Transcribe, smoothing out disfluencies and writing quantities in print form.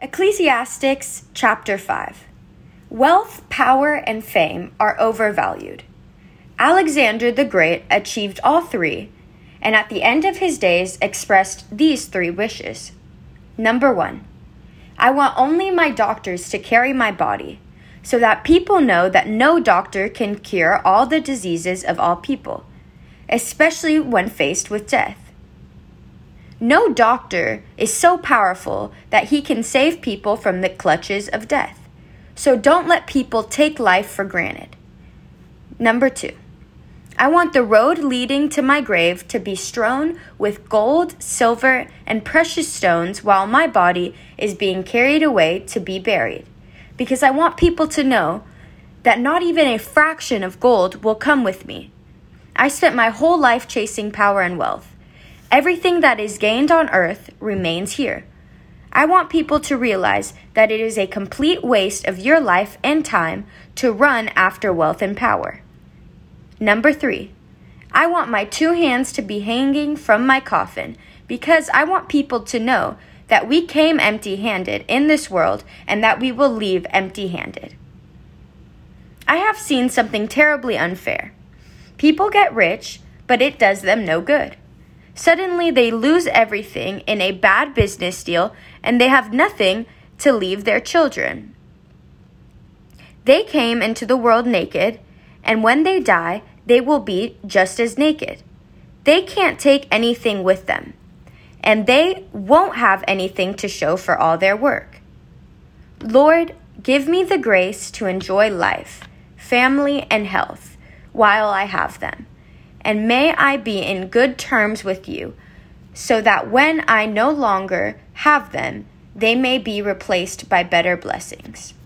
Ecclesiastes chapter 5. Wealth, power, and fame are overvalued. Alexander the Great achieved all three, and at the end of his days expressed these three wishes. Number 1. I want only my doctors to carry my body, so that people know that no doctor can cure all the diseases of all people, especially when faced with death. No doctor is so powerful that he can save people from the clutches of death. So don't let people take life for granted. Number 2. I want the road leading to my grave to be strewn with gold, silver, and precious stones while my body is being carried away to be buried, because I want people to know that not even a fraction of gold will come with me. I spent my whole life chasing power and wealth. Everything that is gained on earth remains here. I want people to realize that it is a complete waste of your life and time to run after wealth and power. Number 3, I want my 2 hands to be hanging from my coffin, because I want people to know that we came empty-handed in this world and that we will leave empty-handed. I have seen something terribly unfair. People get rich, but it does them no good. Suddenly, they lose everything in a bad business deal, and they have nothing to leave their children. They came into the world naked, and when they die, they will be just as naked. They can't take anything with them, and they won't have anything to show for all their work. Lord, give me the grace to enjoy life, family, and health while I have them. And may I be in good terms with you, so that when I no longer have them, they may be replaced by better blessings.